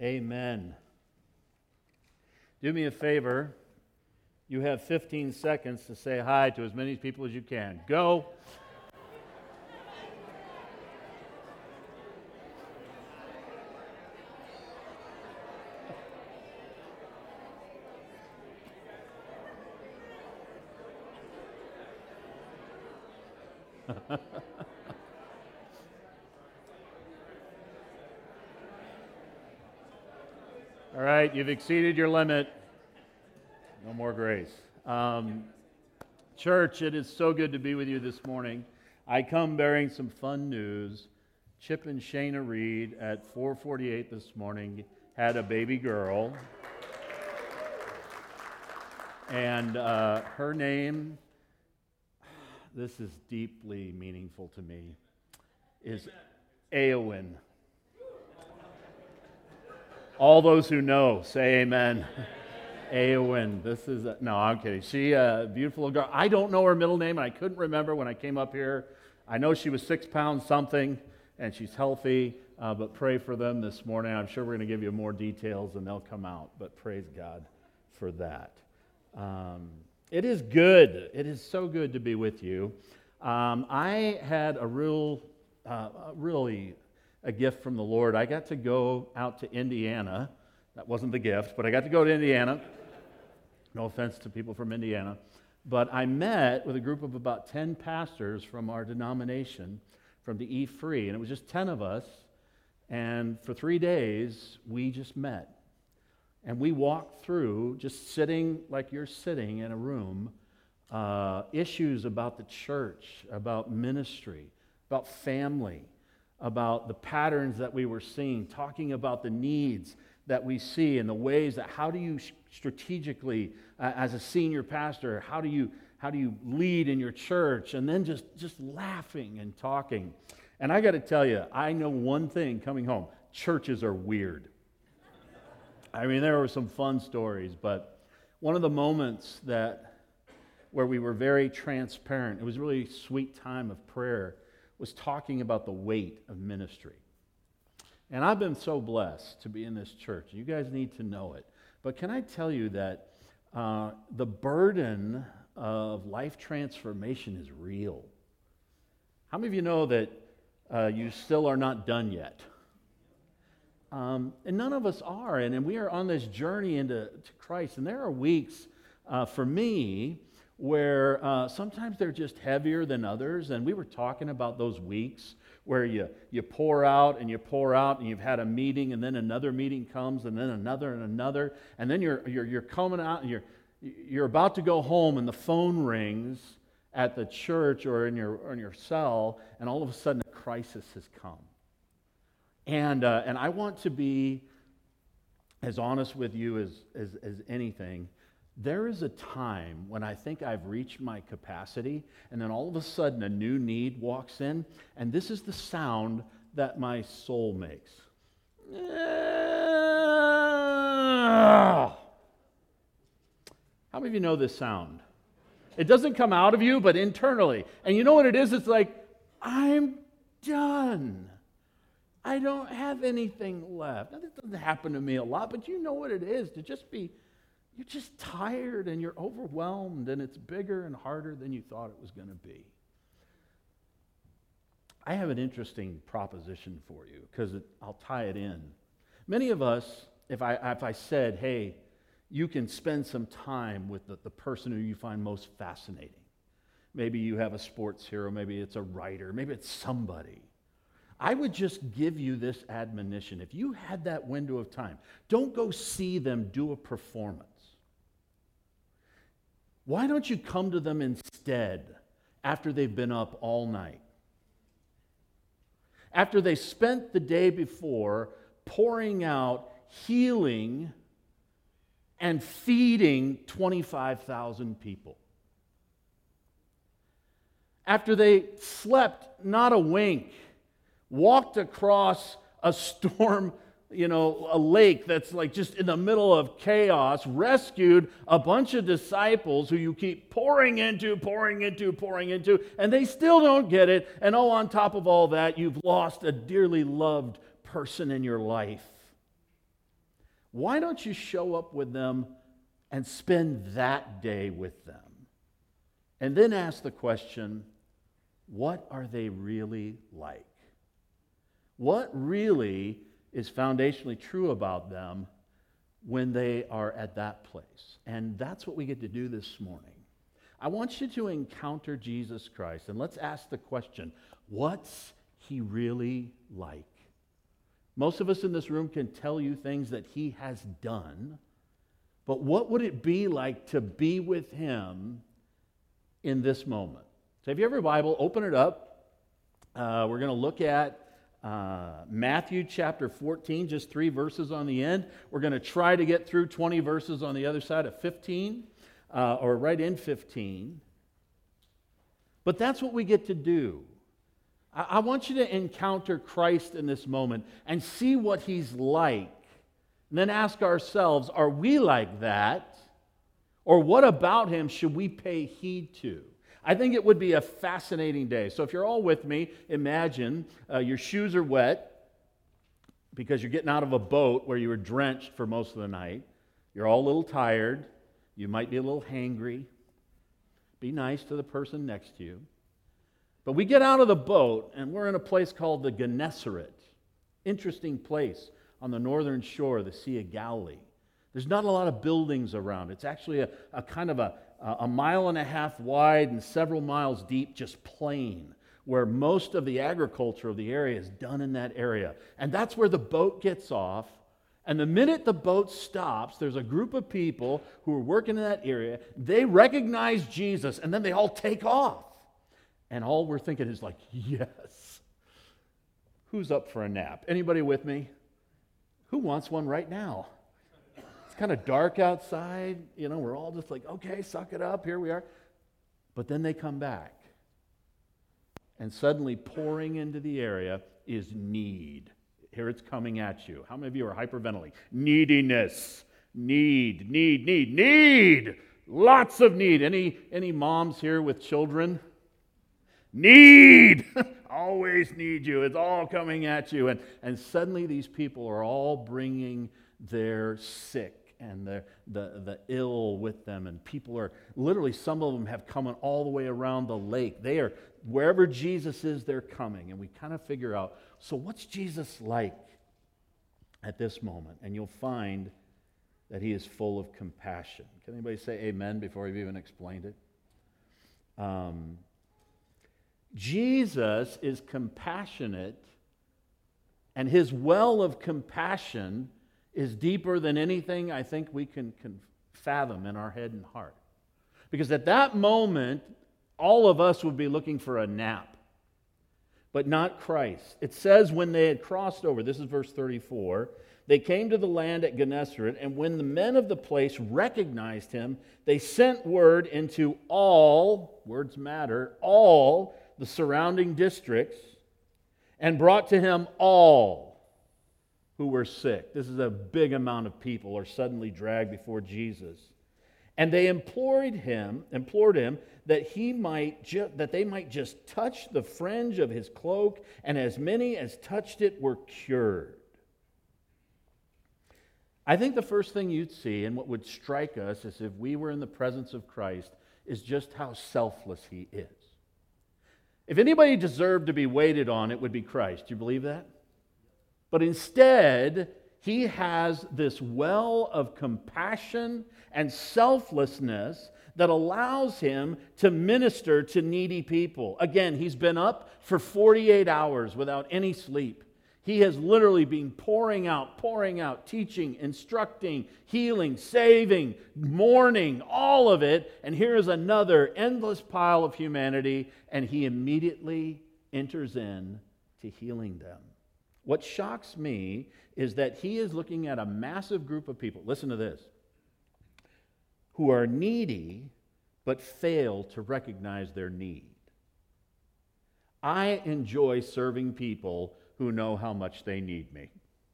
Amen. Do me a favor. You have 15 seconds to say hi to as many people as you can. Go. All right, you've exceeded your limit. No more grace. Church, it is so good to be with you this morning. I come bearing some fun news. Chip and Shayna Reed at 4:48 this morning had a baby girl. And her name, this is deeply meaningful to me, is Eowyn. All those who know, say amen. Eowyn. This is, no, I'm kidding. She, beautiful girl. I don't know her middle name, and I couldn't remember when I came up here. I know she was 6 pounds something, and she's healthy, but pray for them this morning. I'm sure we're going to give you more details, and they'll come out, but praise God for that. It is good. It is so good to be with you. I had really a gift from the Lord. I got to go out to Indiana. That wasn't the gift, but I got to go to Indiana. No offense to people from Indiana. But I met with a group of about 10 pastors from our denomination, from the E-Free, and it was just 10 of us. And for 3 days, we just met. And we walked through, just sitting like you're sitting in a room, issues about the church, about ministry, about family, about the patterns that we were seeing, talking about the needs that we see and the ways that how do you strategically, as a senior pastor, how do you lead in your church, and then just laughing and talking. And I got to tell you, I know one thing coming home: churches are weird. I mean, there were some fun stories, but one of the moments where we were very transparent, it was a really sweet time of prayer, was talking about the weight of ministry. And I've been so blessed to be in this church. You guys need to know it. But can I tell you that the burden of life transformation is real? How many of you know that you still are not done yet? And none of us are. And we are on this journey into Christ. And there are weeks for me where sometimes they're just heavier than others. And we were talking about those weeks where you pour out and you pour out, and you've had a meeting, and then another meeting comes, and then another and another, and then you're coming out, and you're about to go home, and the phone rings at the church or in your cell, and all of a sudden a crisis has come. And I want to be as honest with you as anything. There is a time when I think I've reached my capacity, and then all of a sudden a new need walks in, and this is the sound that my soul makes. How many of you know this sound? It doesn't come out of you, but internally. And you know what it is? It's like, I'm done. I don't have anything left. Now, this doesn't happen to me a lot, but you know what it is to just be, you're just tired and you're overwhelmed, and it's bigger and harder than you thought it was going to be. I have an interesting proposition for you because I'll tie it in. Many of us, if I said, hey, you can spend some time with the person who you find most fascinating. Maybe you have a sports hero, maybe it's a writer, maybe it's somebody. I would just give you this admonition. If you had that window of time, don't go see them do a performance. Why don't you come to them instead after they've been up all night? After they spent the day before pouring out, healing, and feeding 25,000 people. After they slept not a wink, walked across a storm, a lake that's like just in the middle of chaos, rescued a bunch of disciples who you keep pouring into, and they still don't get it. And on top of all that, you've lost a dearly loved person in your life. why don't you show up with them and spend that day with them? And then ask the question, what are they really like? What really is foundationally true about them when they are at that place? And that's what we get to do this morning. I want you to encounter Jesus Christ, and let's ask the question, what's he really like? Most of us in this room can tell you things that he has done, but what would it be like to be with him in this moment? So if you have your Bible, open it up. We're going to look at Matthew chapter 14, just 3 verses on the end. We're going to try to get through 20 verses on the other side of 15, or right in 15. But that's what we get to do. I want you to encounter Christ in this moment and see what he's like. And then ask ourselves, are we like that? Or what about him should we pay heed to? I think it would be a fascinating day. So if you're all with me, imagine your shoes are wet because you're getting out of a boat where you were drenched for most of the night. You're all a little tired. You might be a little hangry. Be nice to the person next to you. But we get out of the boat and we're in a place called the Gennesaret. Interesting place on the northern shore of the Sea of Galilee. There's not a lot of buildings around. It's actually a kind of a mile and a half wide and several miles deep, just plain, where most of the agriculture of the area is done in that area. And that's where the boat gets off. And the minute the boat stops, there's a group of people who are working in that area. They recognize Jesus, and then they all take off. And all we're thinking is like, yes. Who's up for a nap? Anybody with me? Who wants one right now? It's kind of dark outside. You know, we're all just like, okay, suck it up. Here we are. But then they come back. And suddenly pouring into the area is need. Here it's coming at you. How many of you are hyperventilating? Neediness. Need. Lots of need. Any moms here with children? Need. Always need you. It's all coming at you. And suddenly these people are all bringing their sick and the ill with them. And people are, literally some of them have come all the way around the lake. They are, wherever Jesus is, they're coming. And we kind of figure out, so what's Jesus like at this moment? And you'll find that he is full of compassion. Can anybody say amen before I've even explained it? Jesus is compassionate, and his well of compassion is deeper than anything I think we can fathom in our head and heart. Because at that moment, all of us would be looking for a nap, but not Christ. It says when they had crossed over, this is verse 34, they came to the land at Gennesaret, and when the men of the place recognized him, they sent word into all, words matter, all the surrounding districts, and brought to him all who were sick. This is a big amount of people are suddenly dragged before Jesus. And they implored him that they might just touch the fringe of his cloak, and as many as touched it were cured. I think the first thing you'd see, and what would strike us as if we were in the presence of Christ, is just how selfless he is. If anybody deserved to be waited on, it would be Christ. Do you believe that? But instead, he has this well of compassion and selflessness that allows him to minister to needy people. Again, he's been up for 48 hours without any sleep. He has literally been pouring out, teaching, instructing, healing, saving, mourning, all of it. And here is another endless pile of humanity, and he immediately enters in to healing them. What shocks me is that he is looking at a massive group of people, listen to this, who are needy but fail to recognize their need. I enjoy serving people who know how much they need me.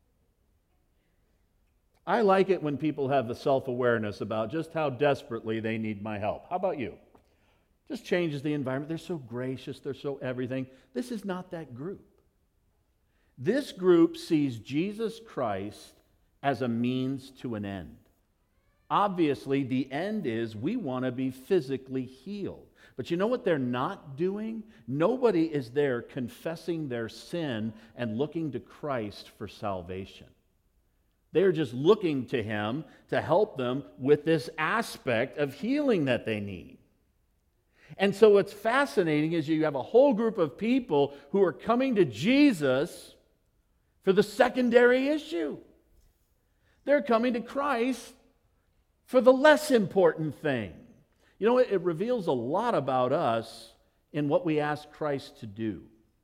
I like it when people have the self-awareness about just how desperately they need my help. How about you? Just changes the environment. They're so gracious. They're so everything. This is not that group. This group sees Jesus Christ as a means to an end. Obviously, the end is we want to be physically healed. But you know what they're not doing? Nobody is there confessing their sin and looking to Christ for salvation. They're just looking to Him to help them with this aspect of healing that they need. And so what's fascinating is you have a whole group of people who are coming to Jesus for the secondary issue. They're coming to Christ for the less important thing. You know, it reveals a lot about us in what we ask Christ to do.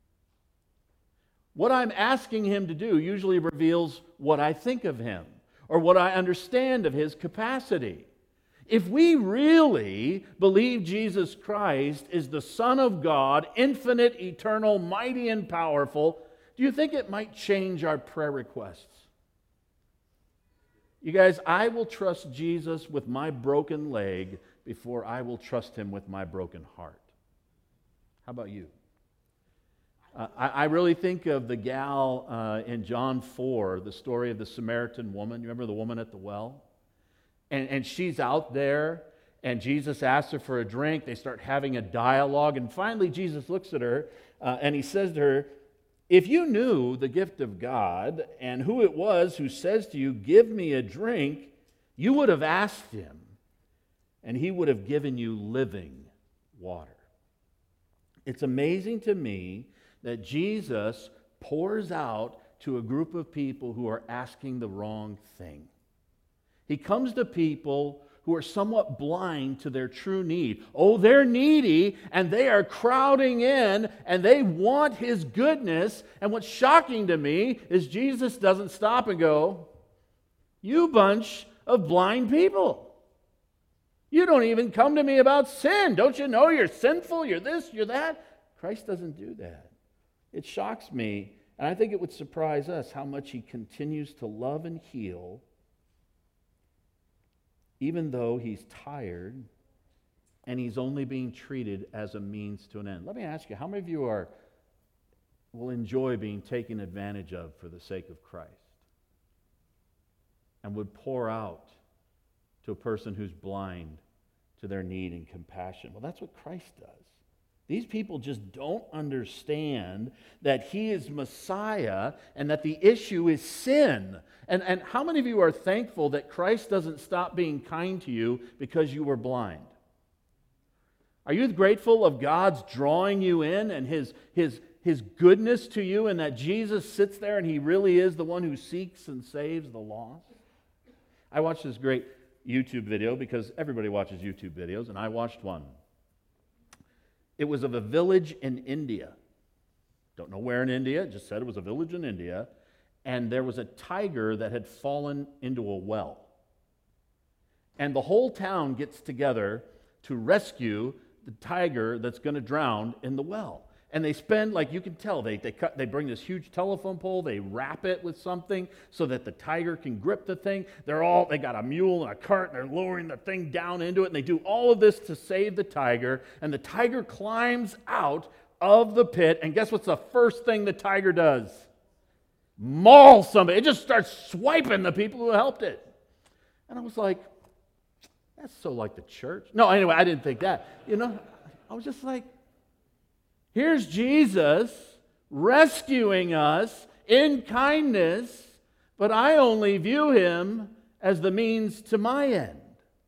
What I'm asking Him to do usually reveals what I think of Him or what I understand of His capacity. If we really believe Jesus Christ is the Son of God, infinite, eternal, mighty, and powerful, do you think it might change our prayer requests? You guys, I will trust Jesus with my broken leg before I will trust Him with my broken heart. How about you? I really think of the gal in John 4, the story of the Samaritan woman. You remember the woman at the well? And she's out there, and Jesus asks her for a drink. They start having a dialogue, and finally Jesus looks at her, and He says to her, "If you knew the gift of God and who it was who says to you, 'Give me a drink,' you would have asked Him, and He would have given you living water." It's amazing to me that Jesus pours out to a group of people who are asking the wrong thing. He comes to people who are somewhat blind to their true need. Oh, they're needy, and they are crowding in, and they want His goodness. And what's shocking to me is Jesus doesn't stop and go, "You bunch of blind people. You don't even come to me about sin. Don't you know you're sinful? You're this, you're that." Christ doesn't do that. It shocks me, and I think it would surprise us how much He continues to love and heal even though He's tired and He's only being treated as a means to an end. Let me ask you, how many of you will enjoy being taken advantage of for the sake of Christ and would pour out to a person who's blind to their need and compassion? Well, that's what Christ does. These people just don't understand that He is Messiah and that the issue is sin. And how many of you are thankful that Christ doesn't stop being kind to you because you were blind? Are you grateful of God's drawing you in and His goodness to you, and that Jesus sits there and He really is the one who seeks and saves the lost? I watched this great YouTube video because everybody watches YouTube videos, and I watched one. It was of a village in India. Don't know where in India, it just said it was a village in India. And there was a tiger that had fallen into a well. And the whole town gets together to rescue the tiger that's going to drown in the well. And they spend, like you can tell, they bring this huge telephone pole, they wrap it with something so that the tiger can grip the thing. They got a mule and a cart, and they're lowering the thing down into it, and they do all of this to save the tiger. And the tiger climbs out of the pit, and guess what's the first thing the tiger does? Maul somebody. It just starts swiping the people who helped it. And I was like, that's so like the church. No, anyway, I didn't think that. I was just like, here's Jesus rescuing us in kindness, but I only view Him as the means to my end.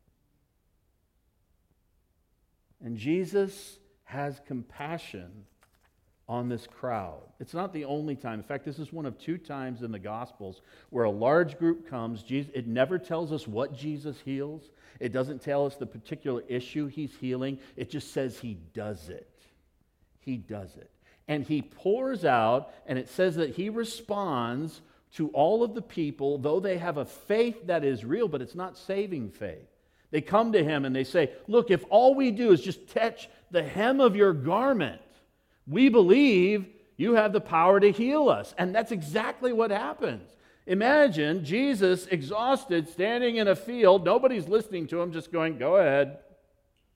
And Jesus has compassion on this crowd. It's not the only time. In fact, this is one of two times in the Gospels where a large group comes. It never tells us what Jesus heals. It doesn't tell us the particular issue He's healing. It just says He does it. He does it. And He pours out, and it says that He responds to all of the people, though they have a faith that is real, but it's not saving faith. They come to Him and they say, "Look, if all we do is just touch the hem of your garment, we believe you have the power to heal us." And that's exactly what happens. Imagine Jesus, exhausted, standing in a field. Nobody's listening to Him, just going, "Go ahead.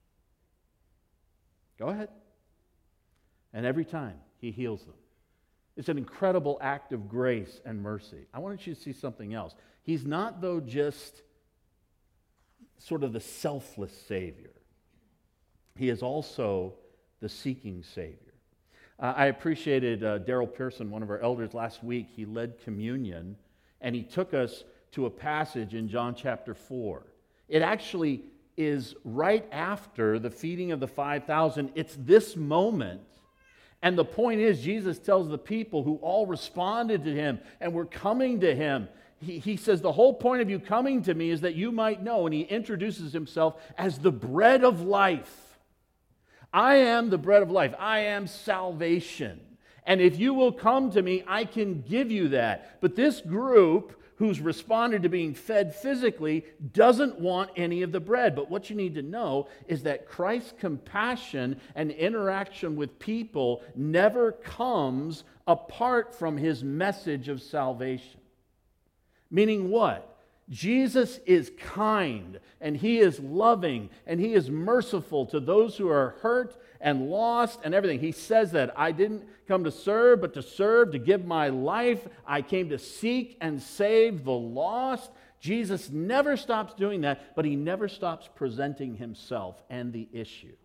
Go ahead." And every time He heals them. It's an incredible act of grace and mercy. I wanted you to see something else. He's not, though, just sort of the selfless Savior. He is also the seeking Savior. I appreciated Daryl Pearson, one of our elders, last week. He led communion, and he took us to a passage in John chapter 4. It actually is right after the feeding of the 5,000. It's this moment. And the point is, Jesus tells the people who all responded to him and were coming to him, he says, the whole point of you coming to me is that you might know, and he introduces himself as the bread of life. I am the bread of life. I am salvation. And if you will come to me, I can give you that. But this group who's responded to being fed physically doesn't want any of the bread. But what you need to know is that Christ's compassion and interaction with people never comes apart from his message of salvation. Meaning what? Jesus is kind, and he is loving, and he is merciful to those who are hurt and lost and everything. He says that I didn't come to serve, but to serve, to give my life. I came to seek and save the lost. Jesus never stops doing that, but he never stops presenting himself and the issue.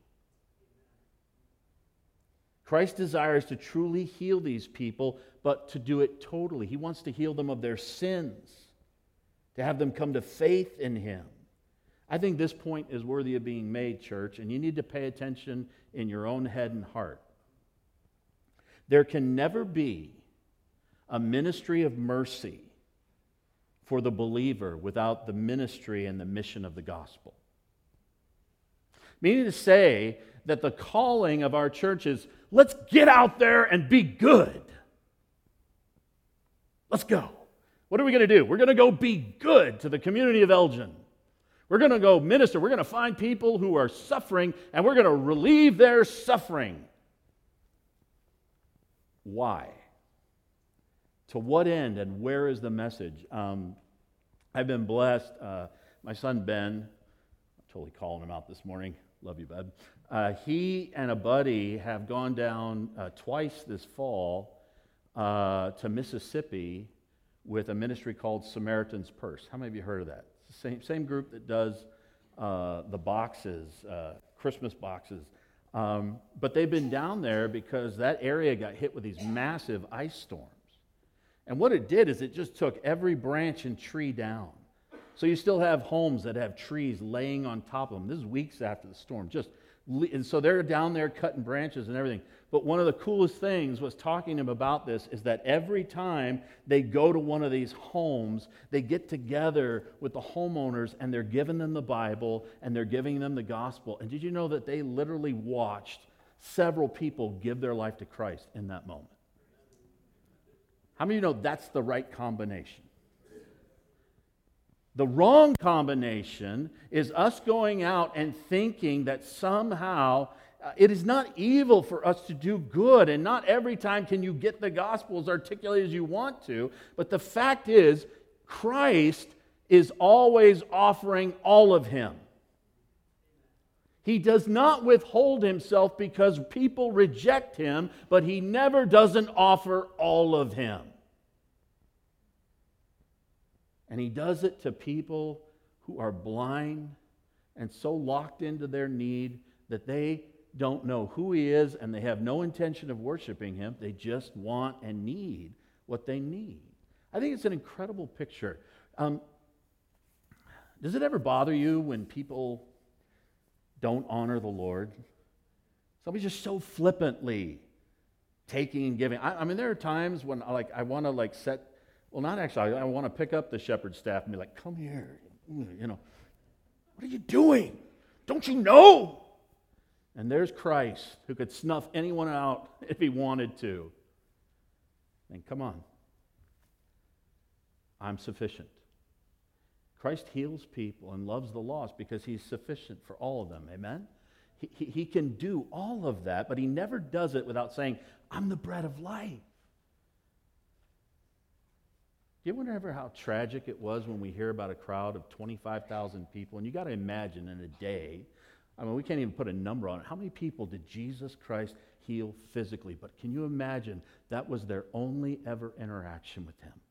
Christ desires to truly heal these people, but to do it totally. He wants to heal them of their sins, to have them come to faith in him. I think this point is worthy of being made, church, and you need to pay attention in your own head and heart. There can never be a ministry of mercy for the believer without the ministry and the mission of the gospel. Meaning to say that the calling of our church is, let's get out there and be good. Let's go. What are we going to do? We're going to go be good to the community of Elgin. We're going to go minister. We're going to find people who are suffering, and we're going to relieve their suffering. Why? To what end, and where is the message? I've been blessed. My son Ben, I'm totally calling him out this morning. Love you, bud. He and a buddy have gone down twice this fall to Mississippi with a ministry called Samaritan's Purse. How many of you heard of that? It's the same group that does the boxes, Christmas boxes. But they've been down there because that area got hit with these massive ice storms. And what it did is it just took every branch and tree down. So you still have homes that have trees laying on top of them. This is weeks after the storm. And so they're down there cutting branches and everything. But one of the coolest things was talking to him about this is that every time they go to one of these homes, they get together with the homeowners and they're giving them the Bible and they're giving them the gospel. And did you know that they literally watched several people give their life to Christ in that moment? How many of you know that's the right combination? The wrong combination is us going out and thinking that somehow it is not evil for us to do good, and not every time can you get the gospel as articulated as you want to, but the fact is, Christ is always offering all of him. He does not withhold himself because people reject him, but he never doesn't offer all of him. And he does it to people who are blind and so locked into their need that they don't know who he is and they have no intention of worshiping him. They just want and need what they need. I think it's an incredible picture. Does it ever bother you when people don't honor the Lord? Somebody's just so flippantly taking and giving. I mean, there are times when I want to set. Well, not actually. I want to pick up the shepherd staff and be like, come here. You know, what are you doing? Don't you know? And there's Christ who could snuff anyone out if he wanted to. And come on. I'm sufficient. Christ heals people and loves the lost because he's sufficient for all of them. Amen? He can do all of that, but he never does it without saying, I'm the bread of life. Do you wonder ever how tragic it was when we hear about a crowd of 25,000 people? And you got to imagine in a day, I mean, we can't even put a number on it. How many people did Jesus Christ heal physically. But can you imagine that was their only ever interaction with him?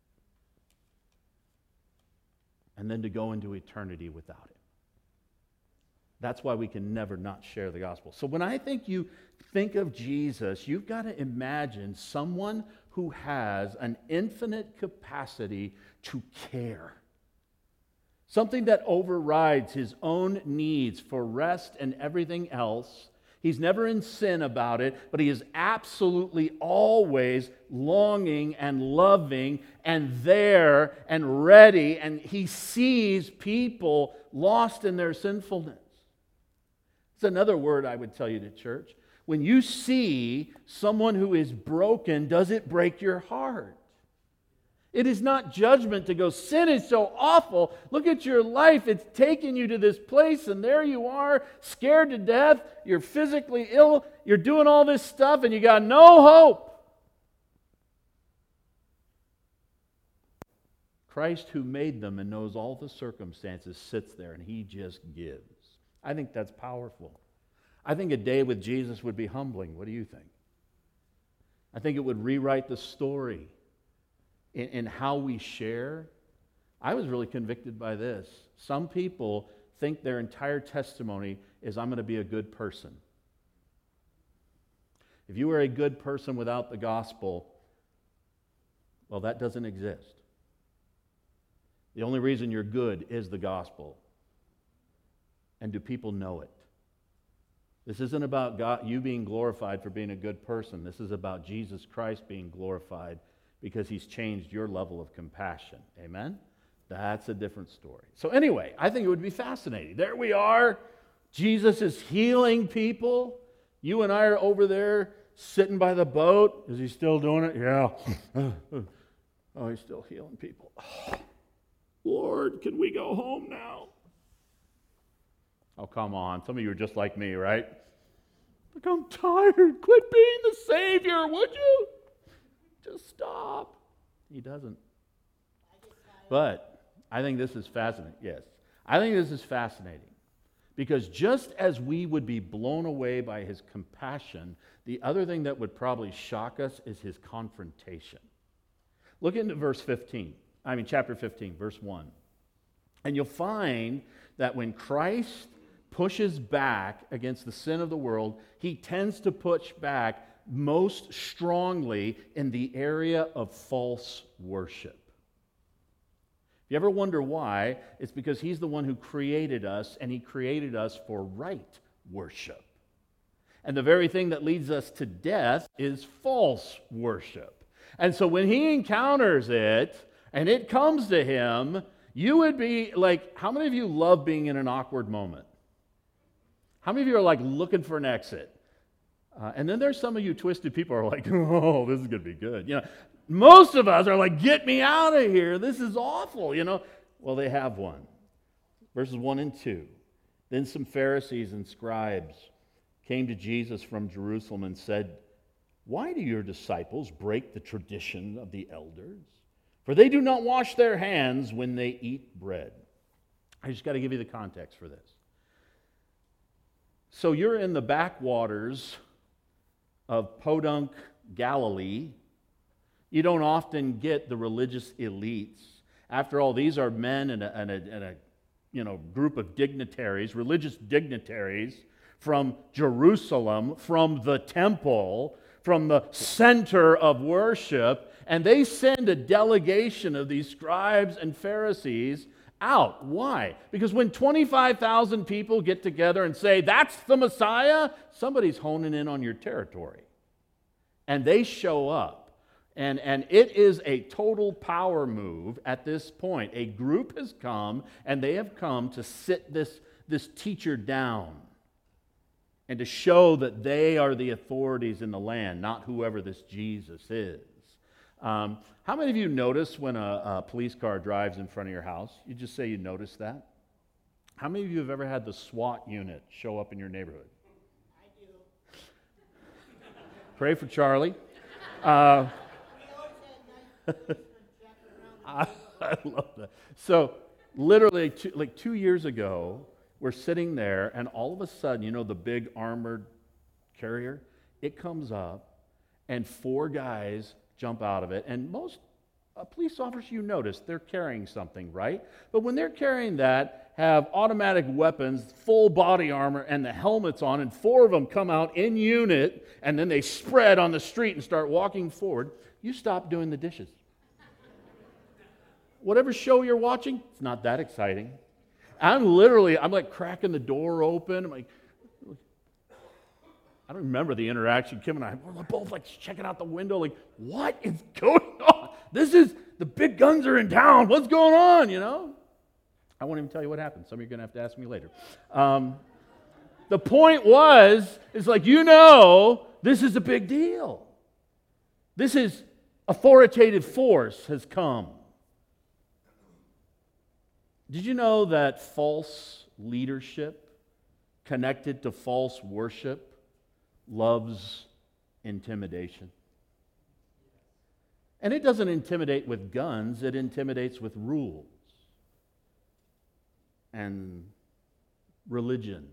And then to go into eternity without him. That's why we can never not share the gospel. So when I think you think of Jesus, you've got to imagine someone who has an infinite capacity to care. Something that overrides his own needs for rest and everything else. He's never in sin about it, but he is absolutely always longing and loving and there and ready, and he sees people lost in their sinfulness. It's another word I would tell you to church. When you see someone who is broken, does it break your heart? It is not judgment to go, sin is so awful. Look at your life. It's taken you to this place, and there you are, scared to death. You're physically ill. You're doing all this stuff, and you got no hope. Christ, who made them and knows all the circumstances, sits there, and he just gives. I think that's powerful. I think a day with Jesus would be humbling. What do you think? I think it would rewrite the story in how we share. I was really convicted by this. Some people think their entire testimony is, I'm going to be a good person. If you are a good person without the gospel, well, that doesn't exist. The only reason you're good is the gospel. And do people know it? This isn't about God, you being glorified for being a good person. This is about Jesus Christ being glorified because he's changed your level of compassion. Amen? That's a different story. So anyway, I think it would be fascinating. There we are. Jesus is healing people. You and I are over there sitting by the boat. Is he still doing it? Yeah. Oh, he's still healing people. Oh, Lord, can we go home now? Oh, come on. Some of you are just like me, right? Like, I'm tired. Quit being the Savior, would you? Just stop. He doesn't. But I think this is fascinating. Yes. I think this is fascinating. Because just as we would be blown away by his compassion, the other thing that would probably shock us is his confrontation. Look into chapter 15, verse 1. And you'll find that when Christ pushes back against the sin of the world, he tends to push back most strongly in the area of false worship. If you ever wonder why, it's because he's the one who created us, and he created us for right worship. And the very thing that leads us to death is false worship. And so when he encounters it, and it comes to him, you would be like, how many of you love being in an awkward moment? How many of you are like looking for an exit? And then there's some of you twisted people who are like, oh, this is going to be good. Most of us are like, get me out of here. This is awful, Well, they have one. Verses 1 and 2. Then some Pharisees and scribes came to Jesus from Jerusalem and said, why do your disciples break the tradition of the elders? For they do not wash their hands when they eat bread. I just got to give you the context for this. So you're in the backwaters of Podunk, Galilee. You don't often get the religious elites. After all, these are men and a group of dignitaries, religious dignitaries from Jerusalem, from the temple, from the center of worship, and they send a delegation of these scribes and Pharisees out. Why? Because when 25,000 people get together and say, that's the Messiah, somebody's honing in on your territory. And they show up. And it is a total power move at this point. A group has come, and they have come to sit this teacher down and to show that they are the authorities in the land, not whoever this Jesus is. How many of you notice when a police car drives in front of your house? You just say you notice that. How many of you have ever had the SWAT unit show up in your neighborhood? I do. Pray for Charlie. We always had nice jack around. I love that. So literally, 2 years ago, we're sitting there, and all of a sudden, the big armored carrier, it comes up, and 4 guys jump out of it. And most police officers, you notice, they're carrying something, right? But when they're carrying that, have automatic weapons, full body armor, and the helmets on, and 4 of them come out in unit, and then they spread on the street and start walking forward, you stop doing the dishes. Whatever show you're watching, it's not that exciting. I'm like cracking the door open. I'm like, I don't remember the interaction. Kim and I were both like checking out the window, like, what is going on? The big guns are in town. What's going on, you know? I won't even tell you what happened. Some of you are going to have to ask me later. The point it's like, this is a big deal. This is authoritative force has come. Did you know that false leadership connected to false worship loves intimidation? And it doesn't intimidate with guns, it intimidates with rules and religion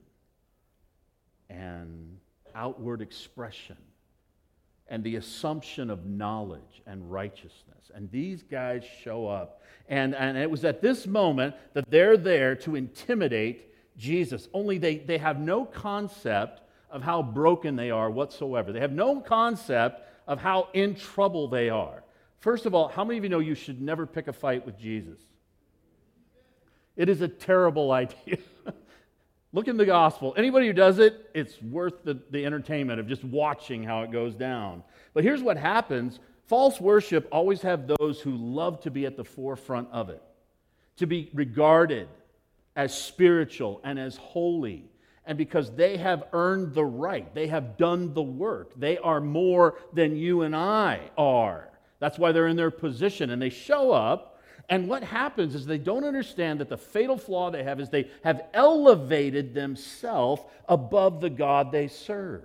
and outward expression and the assumption of knowledge and righteousness. And these guys show up. And it was at this moment that they're there to intimidate Jesus. Only they have no concept of how broken they are whatsoever. They have no concept of how in trouble they are. First of all, how many of you know you should never pick a fight with Jesus? It is a terrible idea. Look in the gospel. Anybody who does it, it's worth the entertainment of just watching how it goes down. But here's what happens. False worship always have those who love to be at the forefront of it, to be regarded as spiritual and as holy. And because they have earned the right, they have done the work. They are more than you and I are. That's why they're in their position. And they show up. And what happens is they don't understand that the fatal flaw they have is they have elevated themselves above the God they serve.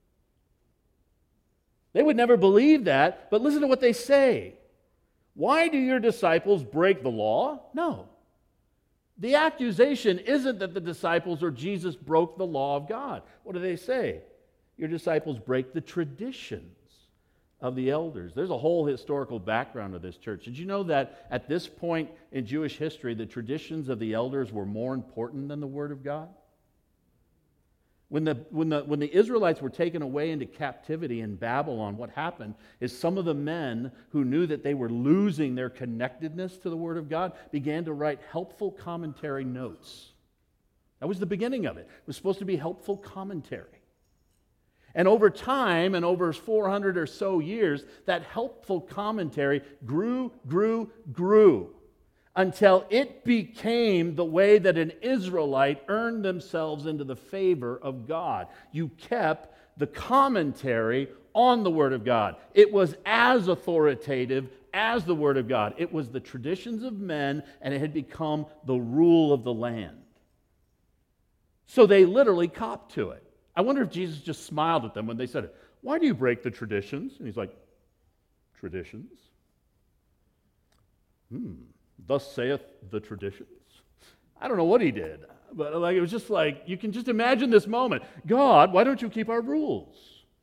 They would never believe that, but listen to what they say. Why do your disciples break the law? No. The accusation isn't that the disciples or Jesus broke the law of God. What do they say? Your disciples break the traditions of the elders. There's a whole historical background of this church. Did you know that at this point in Jewish history, the traditions of the elders were more important than the Word of God? When the Israelites were taken away into captivity in Babylon, what happened is some of the men who knew that they were losing their connectedness to the Word of God began to write helpful commentary notes. That was the beginning of it. It was supposed to be helpful commentary. And over time, and over 400 or so years, that helpful commentary grew, until it became the way that an Israelite earned themselves into the favor of God. You kept the commentary on the Word of God. It was as authoritative as the Word of God. It was the traditions of men, and it had become the rule of the land. So they literally copped to it. I wonder if Jesus just smiled at them when they said it. Why do you break the traditions? And he's like, traditions? Thus saith the traditions. I don't know what he did, but it was just like, you can just imagine this moment. God, why don't you keep our rules?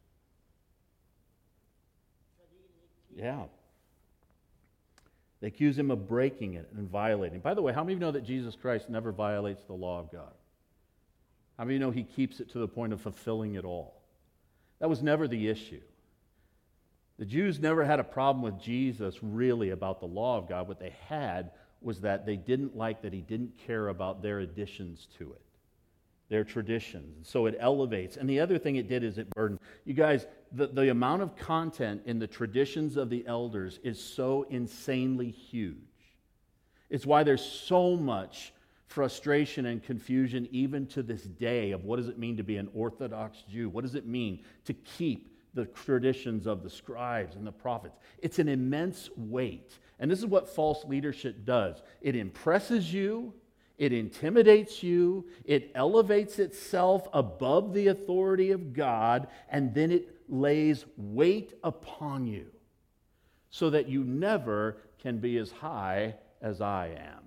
Yeah. They accuse him of breaking it and violating. By the way, how many of you know that Jesus Christ never violates the law of God? How many of you know he keeps it to the point of fulfilling it all? That was never the issue. The Jews never had a problem with Jesus really about the law of God. What they had was that they didn't like that he didn't care about their additions to it, their traditions. And so it elevates. And the other thing it did is it burdened. You guys, the amount of content in the traditions of the elders is so insanely huge. It's why there's so much frustration and confusion even to this day of what does it mean to be an Orthodox Jew? What does it mean to keep the traditions of the scribes and the prophets? It's an immense weight. And this is what false leadership does. It impresses you, it intimidates you, it elevates itself above the authority of God, and then it lays weight upon you so that you never can be as high as I am.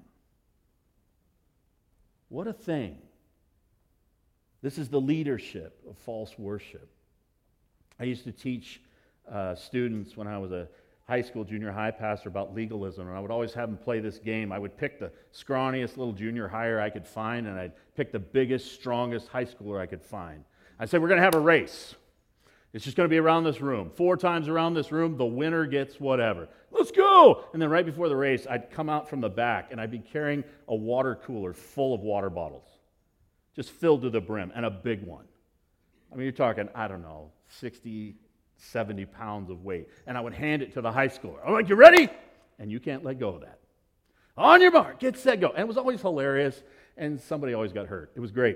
What a thing. This is the leadership of false worship. I used to teach students when I was a high school, junior high pastor about legalism, and I would always have them play this game. I would pick the scrawniest little junior higher I could find, and I'd pick the biggest, strongest high schooler I could find. I'd say, we're going to have a race. It's just going to be around this room. 4 times around this room, the winner gets whatever. Let's go! And then right before the race, I'd come out from the back, and I'd be carrying a water cooler full of water bottles, just filled to the brim, and a big one. I mean, you're talking, I don't know, 60, 70 pounds of weight. And I would hand it to the high schooler. I'm like, you ready? And you can't let go of that. On your mark, get set, go. And it was always hilarious, and somebody always got hurt. It was great.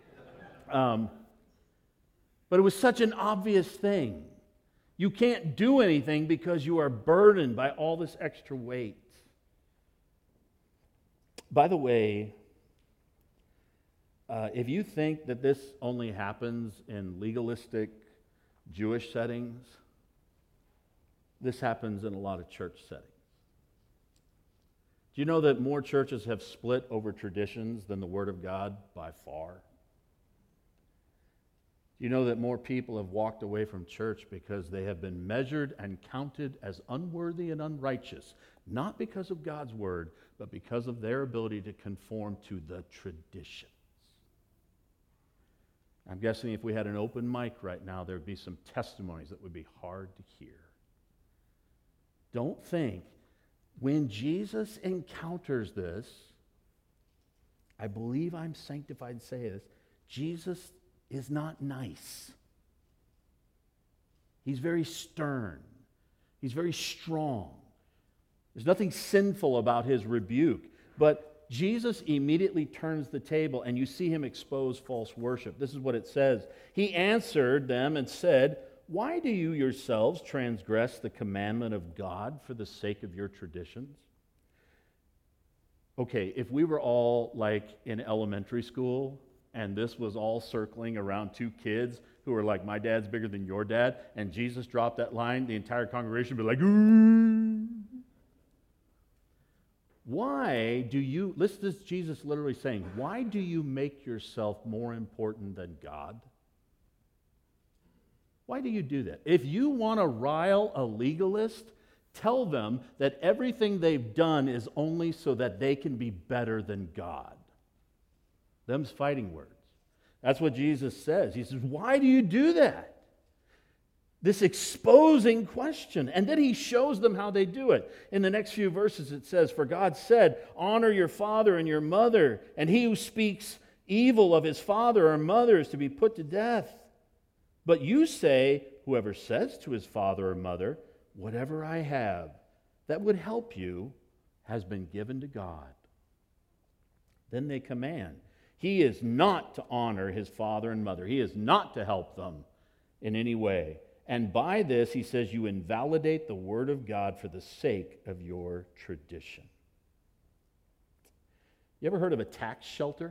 But it was such an obvious thing. You can't do anything because you are burdened by all this extra weight. By the way, if you think that this only happens in legalistic Jewish settings, this happens in a lot of church settings. Do you know that more churches have split over traditions than the Word of God by far? Do you know that more people have walked away from church because they have been measured and counted as unworthy and unrighteous, not because of God's Word, but because of their ability to conform to the traditions? I'm guessing if we had an open mic right now, there would be some testimonies that would be hard to hear. Don't think, when Jesus encounters this, I believe I'm sanctified to say this, Jesus is not nice. He's very stern. He's very strong. There's nothing sinful about his rebuke, but Jesus immediately turns the table, and you see him expose false worship. This is what it says. He answered them and said, "Why do you yourselves transgress the commandment of God for the sake of your traditions?" Okay, if we were all like in elementary school, and this was all circling around 2 kids who were like, my dad's bigger than your dad, and Jesus dropped that line, the entire congregation would be like, ooh. Why do you, listen to Jesus literally saying, why do you make yourself more important than God? Why do you do that? If you want to rile a legalist, tell them that everything they've done is only so that they can be better than God. Them's fighting words. That's what Jesus says. He says, why do you do that? This exposing question. And then he shows them how they do it. In the next few verses it says, "For God said, honor your father and your mother, and he who speaks evil of his father or mother is to be put to death. But you say, whoever says to his father or mother, whatever I have that would help you has been given to God." Then they command, he is not to honor his father and mother. He is not to help them in any way. And by this, he says, you invalidate the word of God for the sake of your tradition. You ever heard of a tax shelter?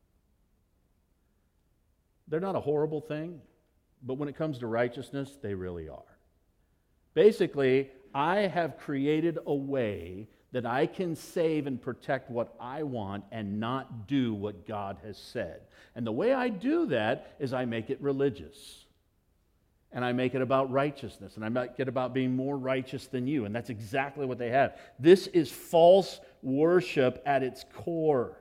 They're not a horrible thing, but when it comes to righteousness, they really are. Basically, I have created a way that I can save and protect what I want and not do what God has said. And the way I do that is I make it religious. And I make it about righteousness. And I make it about being more righteous than you. And that's exactly what they have. This is false worship at its core.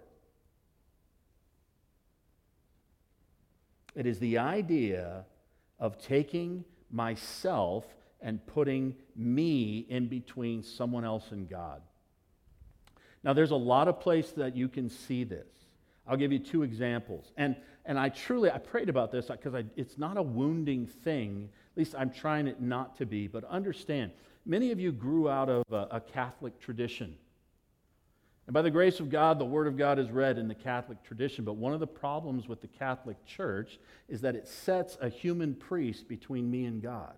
It is the idea of taking myself and putting me in between someone else and God. Now, there's a lot of places that you can see this. I'll give you 2 examples. And I prayed about this because it's not a wounding thing. At least I'm trying it not to be. But understand, many of you grew out of a Catholic tradition. And by the grace of God, the Word of God is read in the Catholic tradition. But one of the problems with the Catholic Church is that it sets a human priest between me and God.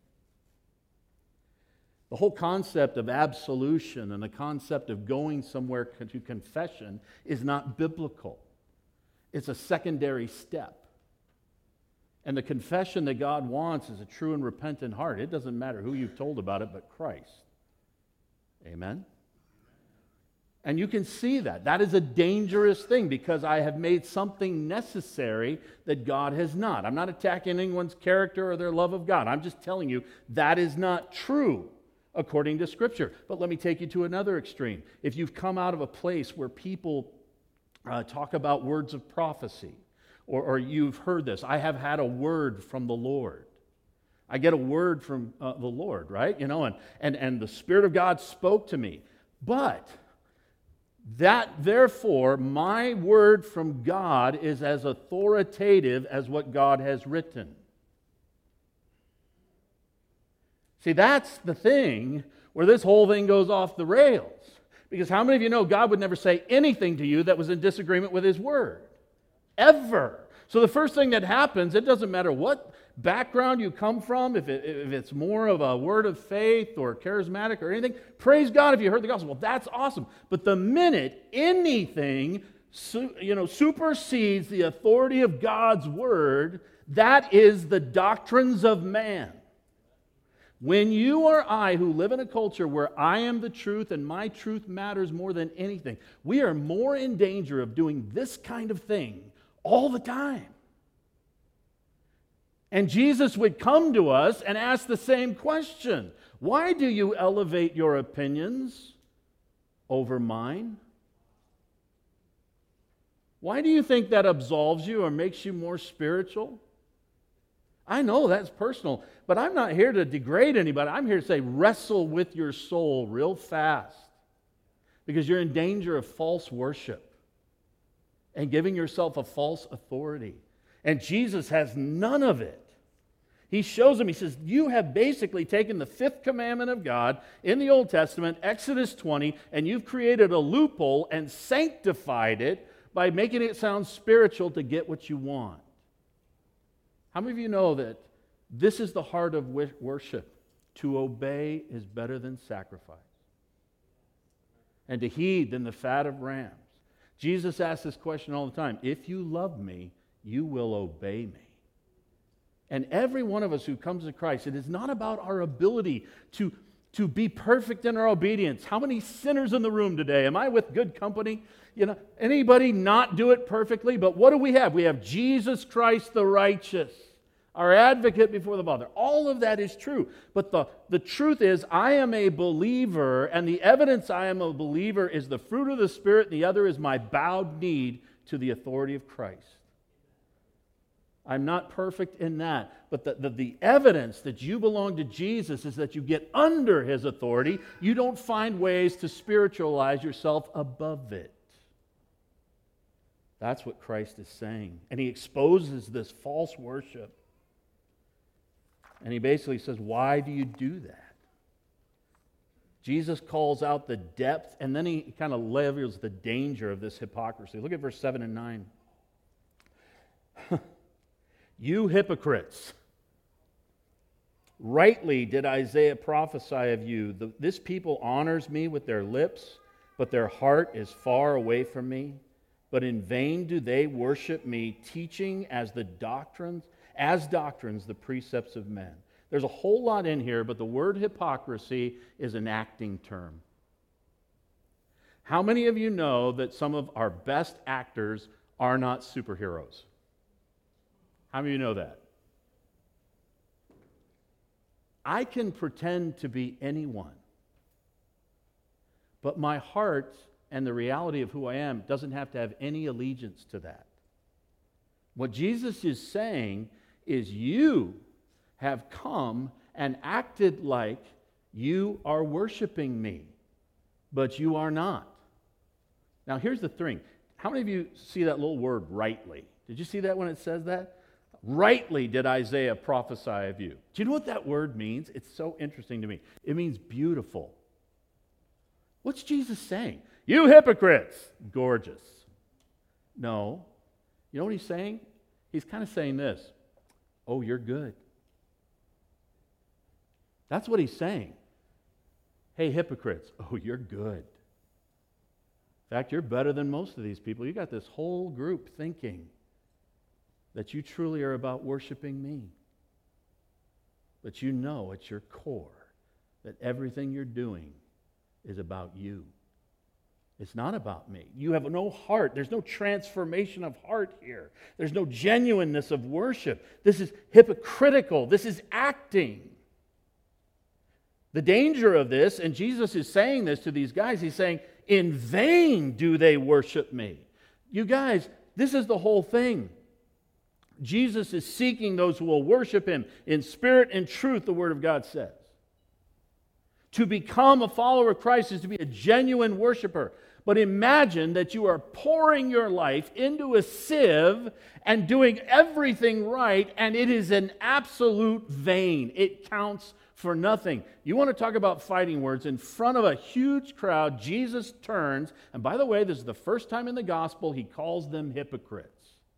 The whole concept of absolution and the concept of going somewhere to confession is not biblical. It's a secondary step. And the confession that God wants is a true and repentant heart. It doesn't matter who you've told about it but Christ. Amen? And you can see that. That is a dangerous thing because I have made something necessary that God has not. I'm not attacking anyone's character or their love of God. I'm just telling you that is not true according to Scripture. But let me take you to another extreme. If you've come out of a place where people talk about words of prophecy, or you've heard this, I have had a word from the Lord. I get a word from the Lord, right? And the Spirit of God spoke to me. But that, therefore, my word from God is as authoritative as what God has written. See, that's the thing where this whole thing goes off the rails. Because how many of you know God would never say anything to you that was in disagreement with His word? Ever. So the first thing that happens, it doesn't matter what background you come from, if it's more of a word of faith or charismatic or anything, praise God if you heard the gospel. Well, that's awesome. But the minute anything supersedes the authority of God's word, that is the doctrines of man. When you or I, who live in a culture where I am the truth and my truth matters more than anything, we are more in danger of doing this kind of thing all the time. And Jesus would come to us and ask the same question. Why do you elevate your opinions over mine? Why do you think that absolves you or makes you more spiritual? I know that's personal, but I'm not here to degrade anybody. I'm here to say wrestle with your soul real fast because you're in danger of false worship and giving yourself a false authority. And Jesus has none of it. He shows them, he says, you have basically taken the fifth commandment of God in the Old Testament, Exodus 20, and you've created a loophole and sanctified it by making it sound spiritual to get what you want. How many of you know that this is the heart of worship? To obey is better than sacrifice, and to heed than the fat of rams. Jesus asks this question all the time. If you love me, you will obey me. And every one of us who comes to Christ, it is not about our ability to be perfect in our obedience. How many sinners in the room today? Am I with good company? Anybody not do it perfectly? But what do we have? We have Jesus Christ the righteous, our advocate before the Father. All of that is true. But the truth is, I am a believer, and the evidence I am a believer is the fruit of the Spirit, and the other is my bowed knee to the authority of Christ. I'm not perfect in that. But the evidence that you belong to Jesus is that you get under His authority. You don't find ways to spiritualize yourself above it. That's what Christ is saying. And He exposes this false worship. And He basically says, why do you do that? Jesus calls out the depth, and then He kind of levels the danger of this hypocrisy. Look at verse 7 and 9. You hypocrites, rightly did Isaiah prophesy of you. This people honors me with their lips, but their heart is far away from me. But in vain do they worship me, teaching as doctrines the precepts of men. There's a whole lot in here, but the word hypocrisy is an acting term. How many of you know that some of our best actors are not superheroes? How many of you know that? I can pretend to be anyone, but my heart and the reality of who I am doesn't have to have any allegiance to that. What Jesus is saying is you have come and acted like you are worshiping me, but you are not. Now here's the thing. How many of you see that little word rightly? Did you see that when it says that? Rightly did Isaiah prophesy of you. Do you know what that word means? It's so interesting to me. It means beautiful. What's Jesus saying? You hypocrites, gorgeous. No. You know what He's saying? He's kind of saying this. Oh, you're good. That's what He's saying. Hey, hypocrites. Oh, you're good. In fact, you're better than most of these people. You got this whole group thinking that you truly are about worshiping me. But you know at your core that everything you're doing is about you. It's not about me. You have no heart. There's no transformation of heart here. There's no genuineness of worship. This is hypocritical. This is acting. The danger of this, and Jesus is saying this to these guys, he's saying, in vain do they worship me. You guys, this is the whole thing. Jesus is seeking those who will worship him in spirit and truth, the Word of God says. To become a follower of Christ is to be a genuine worshiper. But imagine that you are pouring your life into a sieve and doing everything right, and it is an absolute vain. It counts for nothing. You want to talk about fighting words? In front of a huge crowd, Jesus turns, and by the way, this is the first time in the gospel he calls them hypocrites.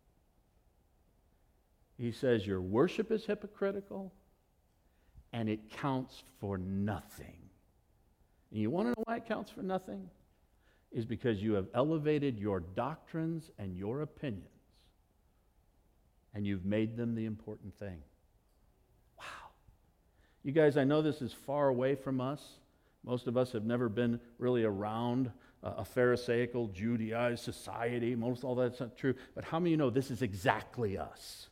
He says, your worship is hypocritical, and it counts for nothing. And you want to know why it counts for nothing? Is because you have elevated your doctrines and your opinions, and you've made them the important thing. Wow. You guys, I know this is far away from us. Most of us have never been really around a Pharisaical, Judaized society. Most all that's not true. But how many of you know this is exactly us?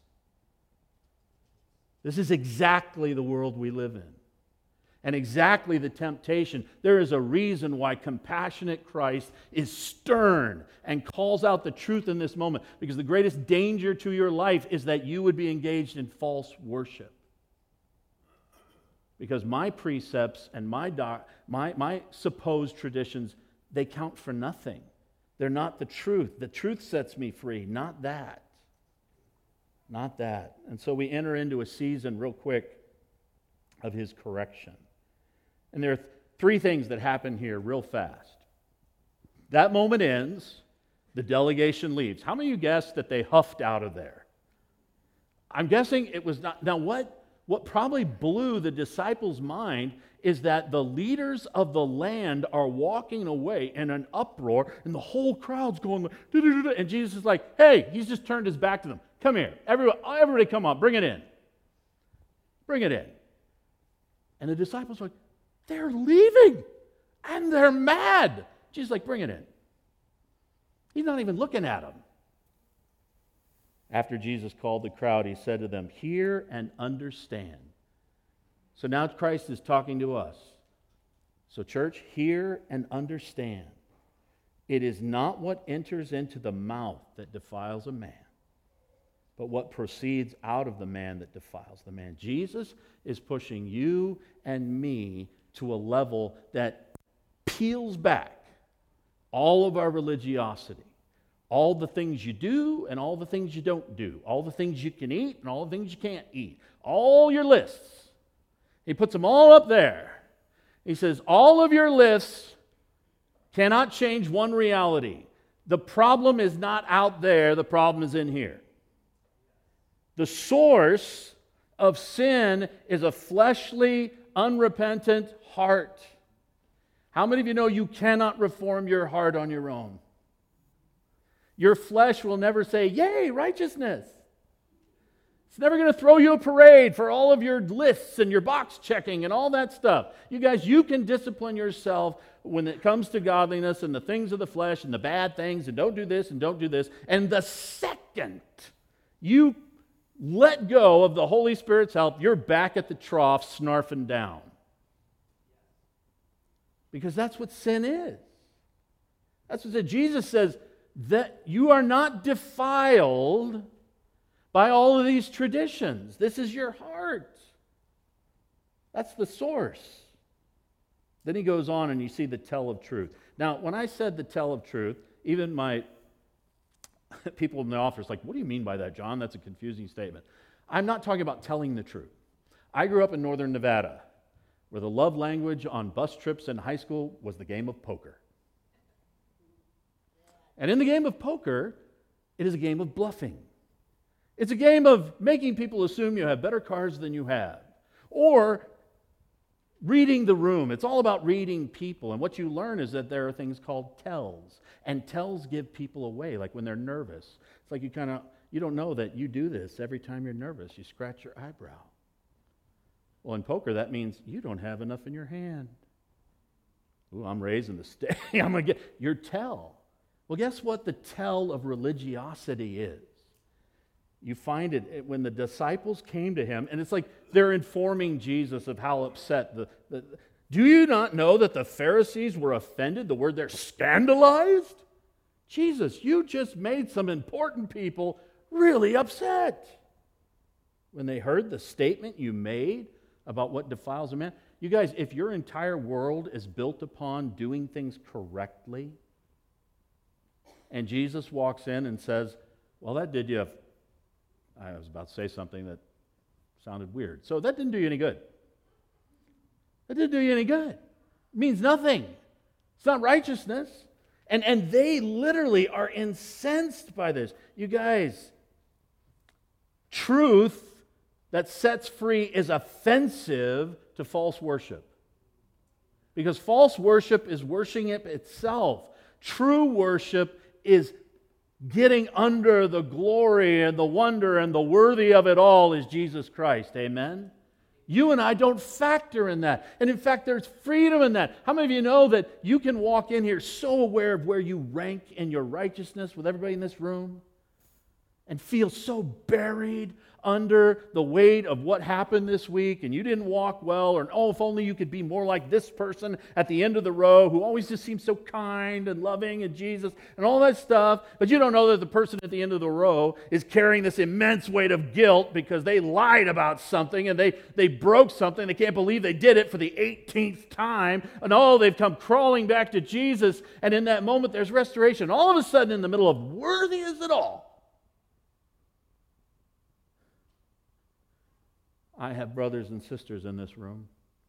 This is exactly the world we live in. And exactly the temptation. There is a reason why compassionate Christ is stern and calls out the truth in this moment. Because the greatest danger to your life is that you would be engaged in false worship. Because my precepts and my supposed traditions, they count for nothing. They're not the truth. The truth sets me free, not that. Not that. And so we enter into a season real quick of his correction. And there are three things that happen here real fast. That moment ends, the delegation leaves. How many of you guessed that they huffed out of there? I'm guessing it was not. Now what probably blew the disciples' mind is that the leaders of the land are walking away in an uproar, and the whole crowd's going, and Jesus is like, hey, he's just turned his back to them. Come here. Everybody come on. Bring it in. Bring it in. And the disciples are like, they're leaving. And they're mad. Jesus is like, bring it in. He's not even looking at them. After Jesus called the crowd, he said to them, hear and understand. So now Christ is talking to us. So church, hear and understand. It is not what enters into the mouth that defiles a man, but what proceeds out of the man that defiles the man. Jesus is pushing you and me to a level that peels back all of our religiosity, all the things you do and all the things you don't do, all the things you can eat and all the things you can't eat, all your lists. He puts them all up there. He says, all of your lists cannot change one reality. The problem is not out there, the problem is in here. The source of sin is a fleshly, unrepentant heart. How many of you know you cannot reform your heart on your own? Your flesh will never say, yay, righteousness. It's never going to throw you a parade for all of your lists and your box checking and all that stuff. You guys, you can discipline yourself when it comes to godliness and the things of the flesh and the bad things and don't do this and don't do this. And the second you let go of the Holy Spirit's help, you're back at the trough snarfing down. Because that's what sin is. That's what Jesus says, that you are not defiled by all of these traditions. This is your heart. That's the source. Then he goes on and you see the tell of truth. Now, when I said the tell of truth, even my people in the office like, what do you mean by that, John? That's a confusing statement. I'm not talking about telling the truth. I grew up in northern Nevada, where the love language on bus trips in high school was the game of poker. And in the game of poker, it is a game of bluffing. It's a game of making people assume you have better cards than you have. Or reading the room. It's all about reading people. And what you learn is that there are things called tells. And tells give people away, like when they're nervous. It's like you don't know that you do this every time you're nervous. You scratch your eyebrow. Well, in poker, that means you don't have enough in your hand. Ooh, I'm raising the stake. I'm going to get your tell. Well, guess what the tell of religiosity is? You find it when the disciples came to him, and it's like they're informing Jesus of how upset do you not know that the Pharisees were offended? The word there, scandalized? Jesus, you just made some important people really upset when they heard the statement you made about what defiles a man. You guys, if your entire world is built upon doing things correctly, and Jesus walks in and says, well, that did you... I was about to say something that sounded weird. So that didn't do you any good. That didn't do you any good. It means nothing. It's not righteousness. And they literally are incensed by this. You guys, truth that sets free is offensive to false worship. Because false worship is worshiping it itself. True worship is getting under the glory and the wonder, and the worthy of it all is Jesus Christ. Amen? You and I don't factor in that. And in fact, there's freedom in that. How many of you know that you can walk in here so aware of where you rank in your righteousness with everybody in this room and feel so buried under the weight of what happened this week, and you didn't walk well, or oh, if only you could be more like this person at the end of the row who always just seems so kind and loving and Jesus and all that stuff, but you don't know that the person at the end of the row is carrying this immense weight of guilt because they lied about something and they broke something. They can't believe they did it for the 18th time, and oh, they've come crawling back to Jesus, and in that moment there's restoration. All of a sudden, in the middle of worthy is it all, I have brothers and sisters in this room,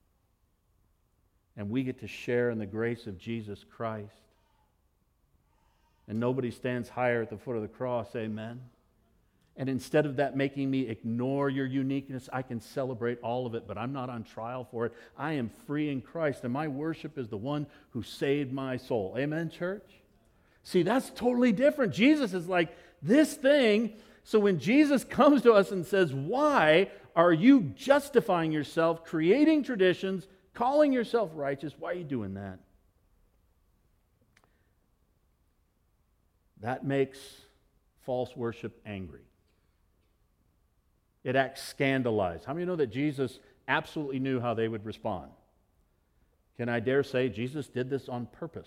and we get to share in the grace of Jesus Christ. And nobody stands higher at the foot of the cross, amen? And instead of that making me ignore your uniqueness, I can celebrate all of it, but I'm not on trial for it. I am free in Christ, and my worship is the one who saved my soul. Amen, church? See, that's totally different. Jesus is like this thing. So when Jesus comes to us and says, why are you justifying yourself, creating traditions, calling yourself righteous? Why are you doing that? That makes false worship angry. It acts scandalized. How many know that Jesus absolutely knew how they would respond? Can I dare say Jesus did this on purpose?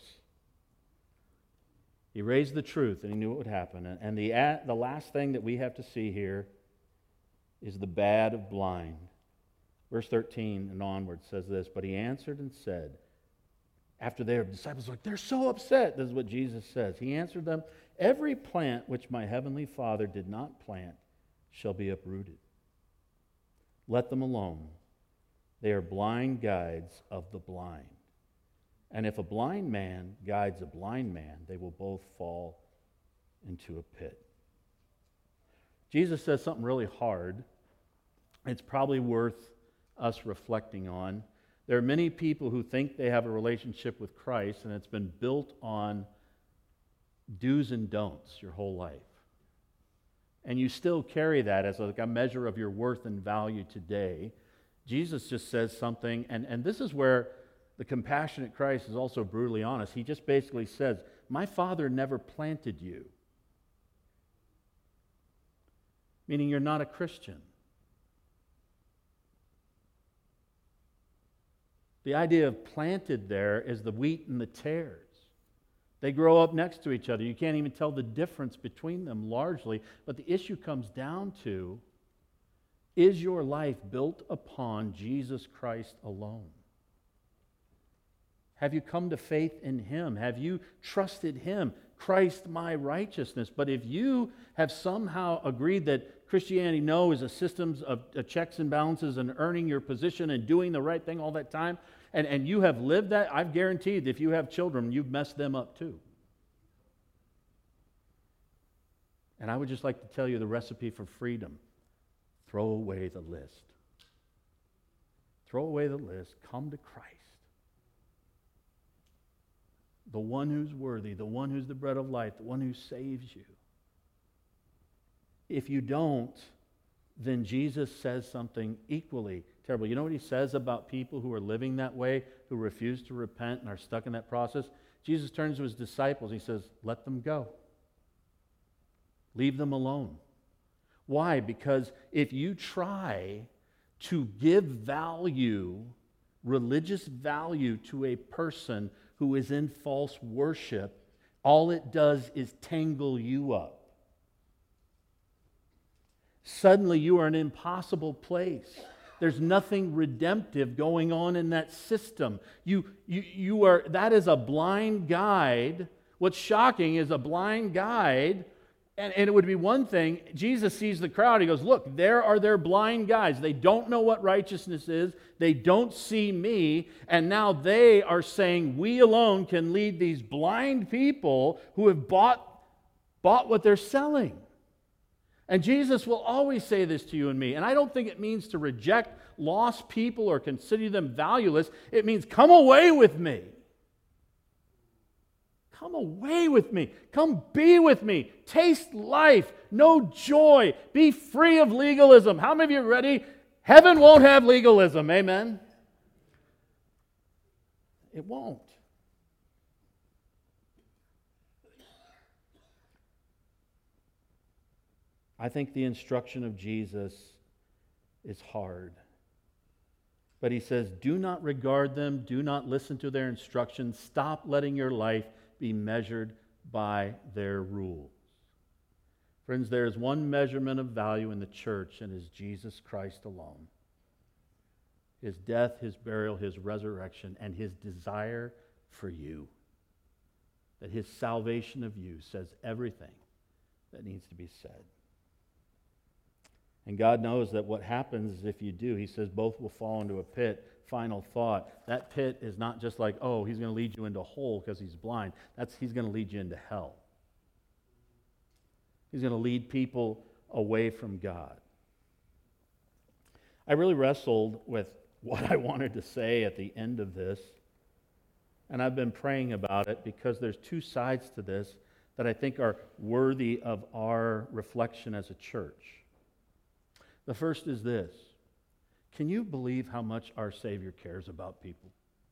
He raised the truth, and he knew what would happen. And the last thing that we have to see here is the bad of blind. Verse 13 and onward says this, but he answered and said, after their disciples were like, they're so upset, this is what Jesus says. He answered them, every plant which my heavenly Father did not plant shall be uprooted. Let them alone. They are blind guides of the blind. And if a blind man guides a blind man, they will both fall into a pit. Jesus says something really hard. It's probably worth us reflecting on. There are many people who think they have a relationship with Christ, and it's been built on do's and don'ts your whole life. And you still carry that as a measure of your worth and value today. Jesus just says something, and this is where the compassionate Christ is also brutally honest. He just basically says, my Father never planted you. Meaning you're not a Christian. The idea of planted there is the wheat and the tares. They grow up next to each other. You can't even tell the difference between them largely. But the issue comes down to, is your life built upon Jesus Christ alone? Have you come to faith in Him? Have you trusted Him? Christ my righteousness. But if you have somehow agreed that Christianity, no, is a system of checks and balances and earning your position and doing the right thing all that time, and you have lived that, I've guaranteed if you have children, you've messed them up too. And I would just like to tell you the recipe for freedom. Throw away the list. Throw away the list. Come to Christ. The one who's worthy, the one who's the bread of life, the one who saves you. If you don't, then Jesus says something equally terrible. You know what he says about people who are living that way, who refuse to repent and are stuck in that process? Jesus turns to his disciples. He says, let them go. Leave them alone. Why? Because if you try to give value, religious value, to a person who is in false worship, all it does is tangle you up. Suddenly you are in an impossible place. There's nothing redemptive going on in that system. You are, that is a blind guide. What's shocking is a blind guide, and it would be one thing, Jesus sees the crowd, he goes, look, there are their blind guides. They don't know what righteousness is. They don't see me, and now they are saying we alone can lead these blind people who have bought what they're selling. And Jesus will always say this to you and me. And I don't think it means to reject lost people or consider them valueless. It means come away with me. Come away with me. Come be with me. Taste life. Know joy. Be free of legalism. How many of you are ready? Heaven won't have legalism. Amen? It won't. I think the instruction of Jesus is hard. But he says, do not regard them. Do not listen to their instructions. Stop letting your life be measured by their rules. Friends, there is one measurement of value in the church, and it is Jesus Christ alone. His death, his burial, his resurrection, and his desire for you. That his salvation of you says everything that needs to be said. And God knows that what happens is if you do, he says both will fall into a pit. Final thought, that pit is not just like, oh, he's going to lead you into a hole because he's blind. He's going to lead you into hell. He's going to lead people away from God. I really wrestled with what I wanted to say at the end of this, and I've been praying about it because there's two sides to this that I think are worthy of our reflection as a church. The first is this. Can you believe how much our Savior cares about people?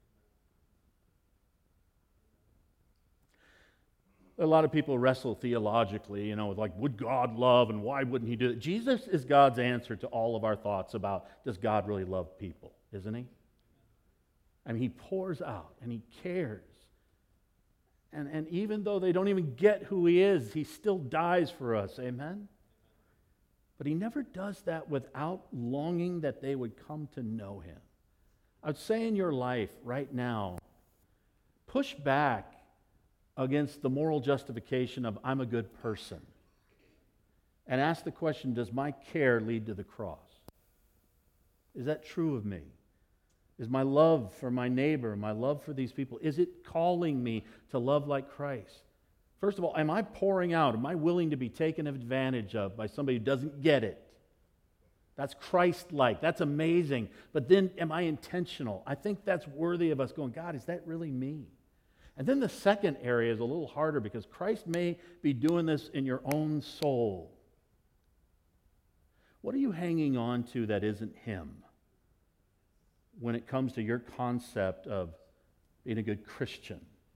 A lot of people wrestle theologically, with like, would God love and why wouldn't he do it? Jesus is God's answer to all of our thoughts about, does God really love people, isn't he? And he pours out and he cares. And even though they don't even get who he is, he still dies for us, amen? But he never does that without longing that they would come to know him. I would say in your life right now, push back against the moral justification of I'm a good person. And ask the question, does my care lead to the cross? Is that true of me? Is my love for my neighbor, my love for these people, is it calling me to love like Christ? First of all, am I pouring out? Am I willing to be taken advantage of by somebody who doesn't get it? That's Christ-like. That's amazing. But then, am I intentional? I think that's worthy of us going, God, is that really me? And then the second area is a little harder because Christ may be doing this in your own soul. What are you hanging on to that isn't him when it comes to your concept of being a good Christian?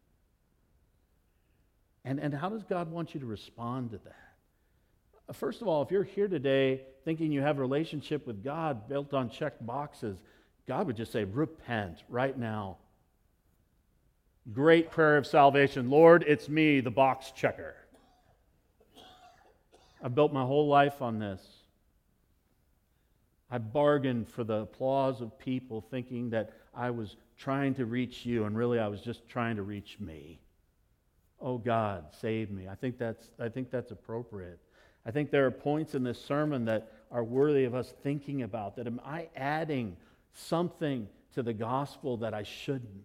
And how does God want you to respond to that? First of all, if you're here today thinking you have a relationship with God built on checked boxes, God would just say, repent right now. Great prayer of salvation. Lord, it's me, the box checker. I've built my whole life on this. I bargained for the applause of people thinking that I was trying to reach you, and really I was just trying to reach me. Oh God, save me. I think that's appropriate. I think there are points in this sermon that are worthy of us thinking about. That am I adding something to the gospel that I shouldn't?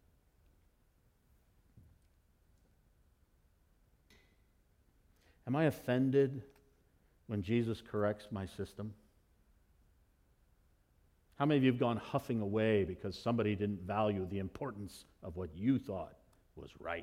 Am I offended when Jesus corrects my system? How many of you have gone huffing away because somebody didn't value the importance of what you thought was right?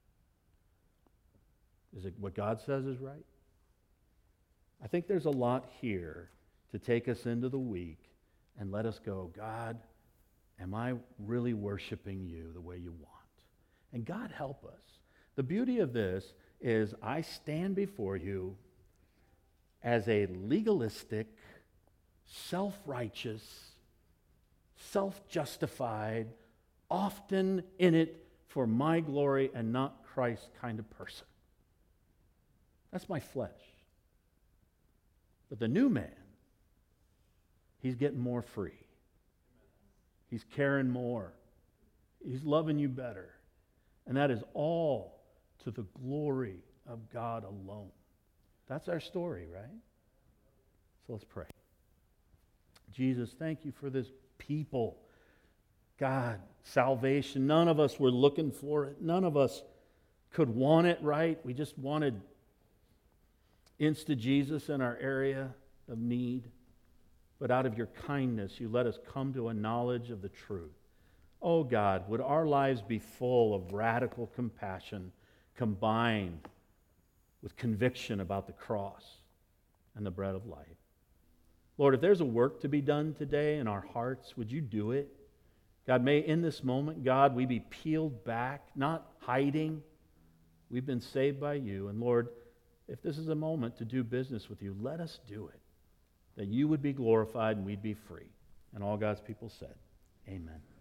Is it what God says is right? I think there's a lot here to take us into the week and let us go, God, am I really worshiping you the way you want? And God help us. The beauty of this is I stand before you as a legalistic, self-righteous, self-justified, often in it for my glory and not Christ kind of person. That's my flesh. But the new man, he's getting more free. He's caring more. He's loving you better. And that is all to the glory of God alone. That's our story, right? So let's pray. Jesus, thank you for this people. God, salvation, none of us were looking for it. None of us could want it, right? We just wanted Insta-Jesus in our area of need. But out of your kindness, you let us come to a knowledge of the truth. Oh God, would our lives be full of radical compassion combined with conviction about the cross and the bread of life. Lord, if there's a work to be done today in our hearts, would you do it? God, may in this moment, God, we be peeled back, not hiding. We've been saved by you. And Lord, if this is a moment to do business with you, let us do it, that you would be glorified and we'd be free. And all God's people said, amen.